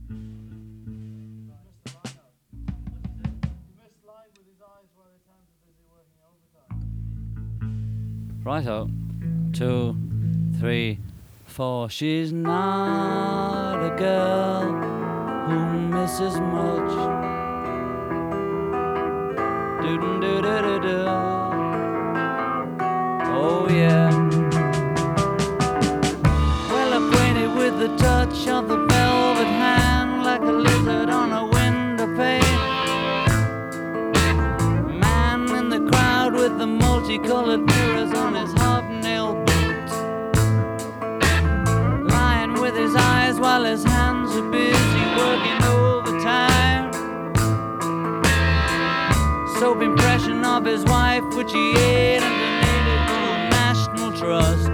Righto. 2, 3, 4. She's not a girl who misses much. Do-do-do-do-do-do. Oh yeah. Well acquainted with the touch of the velvet hand, like a lizard on a window pane. Man in the crowd with the multicolored mirrors on his hobnail boots, lying with his eyes while his hands are busy working overtime. Soap impression of his wife, which he ate and donated to National Trust.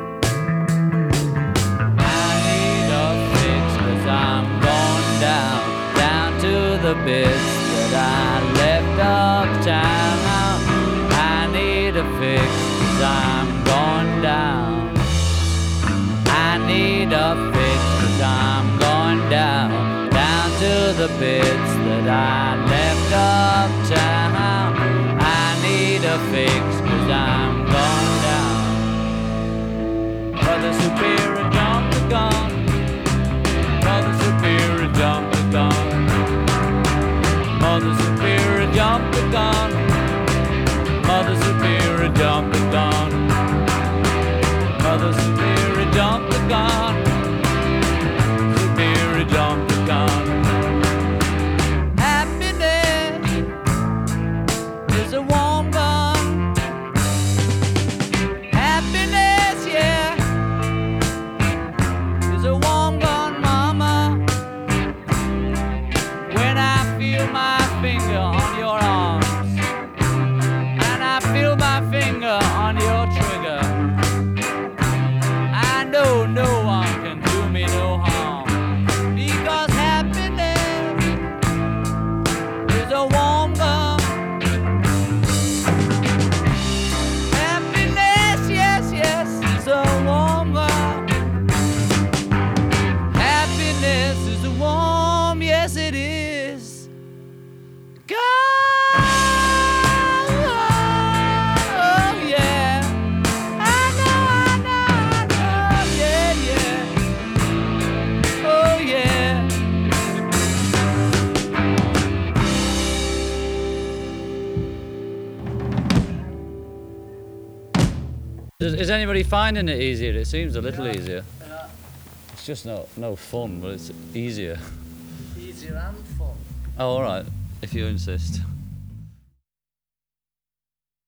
I need a fix, 'cause I'm going down to the bits that I left uptown. I need a fix, 'cause I'm going down. I need a fix, 'cause I'm going down to the bits that I left uptown. I need a fix, 'cause I'm going down. Brother Superior, jump the gun. Brother Superior, jump the gun. Mother Superior, jump the gun. Mother Superior, jump the gun. Mother Superior, jump the gun. Superior, jump the gun. Happiness is a warm gun. Happiness, yeah, is a warm gun, mama. When I feel my finger on your arms, and I feel my finger on your trigger, I know no one can do me no harm, because happiness is a warm gun. Happiness, yes, yes, is a warm gun. Happiness is a warm, yes it is. God, oh yeah, I know, yeah, yeah, oh yeah. Is anybody finding it easier? It seems a little easier. It's just no fun, but it's easier. Easier and fun. Oh, all right, if you insist.